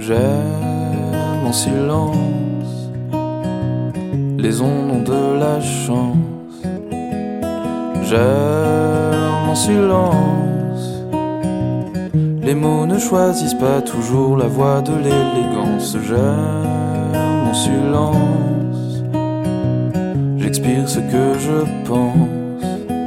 J'aime en silence, les ondes ont de la chance. J'aime en silence, les mots ne choisissent pas toujours la voie de l'élégance. J'aime en silence, j'expire ce que je pense.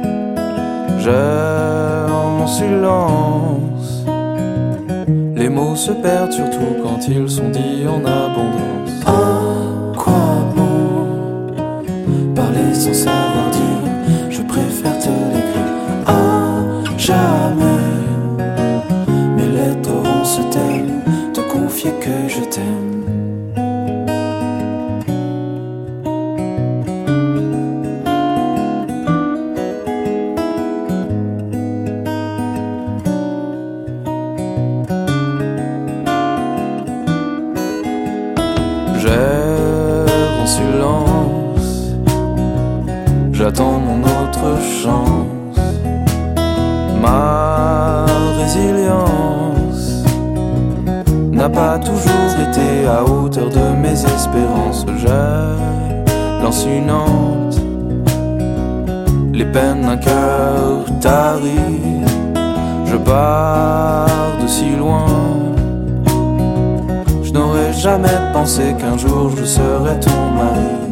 J'aime en silence, les mots se perdent surtout quand ils sont dits en abondance. À quoi bon parler sans savoir dire? Je préfère te l'écrire à jamais. Mes lettres auront ce thème, te confier que je t'aime. J'erre en silence, j'attends mon autre chance. Ma résilience n'a pas toujours été à hauteur de mes espérances. J'ai lancinante, les peines d'un cœur tari. Je pars de si loin, je n'aurais jamais pensé qu'un jour je serais ton mari.